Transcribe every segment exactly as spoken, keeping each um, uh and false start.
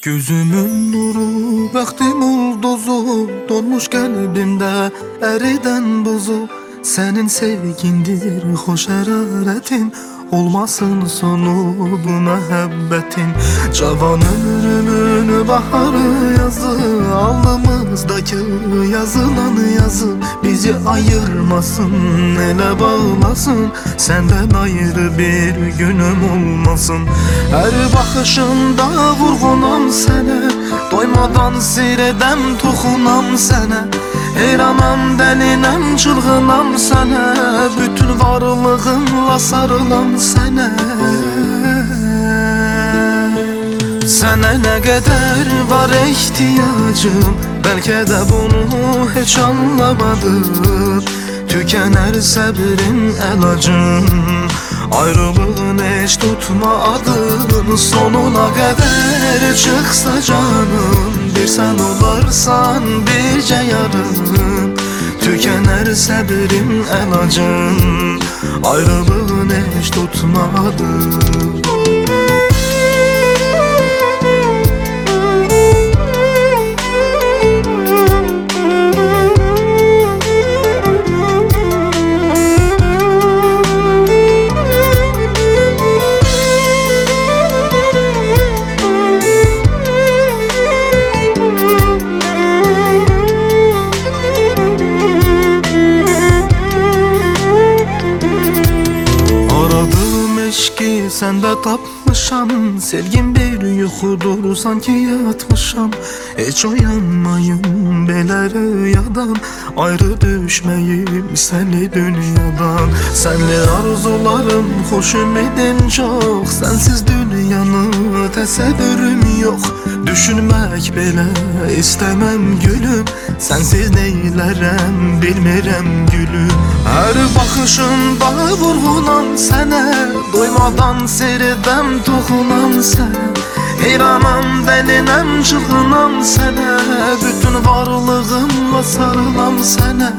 Gözümün nuru, bəxtim ulduzu, donmuş kalbimde eriden buzu. Senin sevgindir, hoş hararetin, olmasın sonu bu muhabbetin. Cavan ömrümün baharı yazı, alnımızdaki yazılan yazı bizi ayırmasın, ele bağlasın. Senden ayrı bir günüm olmasın. Her bakışında vurgunam sene, doymadan siredem toxunam sene. Heyranam, delinem, çılgınam sene, bütün varlığımla sarılam sene. Sana ne kadar var ihtiyacım, belki de bunu hiç anlamadın. Tükener sabrin elacın, ayrılığın hiç tutmadın. Sonuna kadar çıksa canım, bir sen olarsan birce yarım. Tükener sabrin elacın, ayrılığın hiç tutmadın. Eşki sende tapmışam, sevgim bir yuxudur sanki yatmışam. Hiç uyanmayım belə rüyadan, ayrı düşmeyim seni dünyadan. Senli arzularım, hoş ümidim çok, sensiz dünyanı təsəvvürüm yok. Düşünmek bile istemem gülüm, sensiz neylerem bilmirem gülüm. Her bakışında vurgunam sene, doymadan seridem toxunam sene. Heyranam, delinem, çılgınam sene, bütün varlığımla sarılam sene.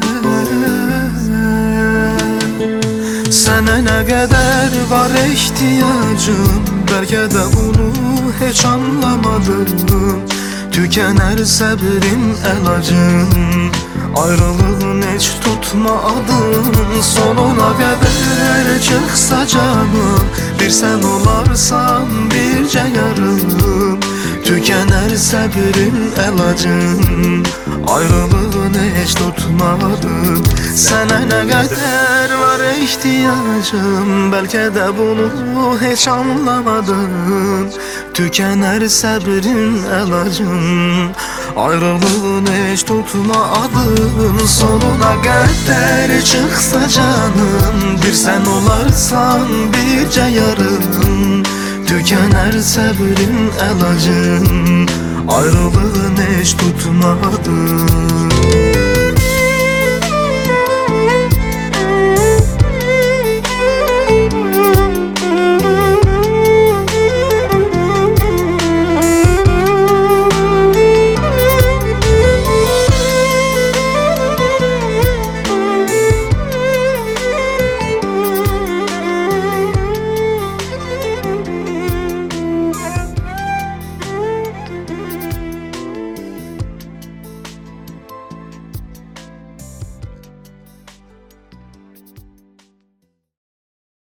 Sana ne kadar var ihtiyacım, belki de bunu hiç anlamadın. Tükener sabrin elacın, ayrılığın hiç tutmadın. Sonuna kadar çıksa canım, bir sen olarsan birce yarım. Tükener sabrin elacın, ayrılığın hiç tutmadın. Sana ne kadar var ihtiyacım, belki de bunu hiç anlamadın. Tükener sabrin elacın, ayrılığın hiç tutmadın. Sonuna kadar çıksa canım, bir sen olarsan birce yarım. Tükener sabrin elacın, ayrılığın hiç tutmadın.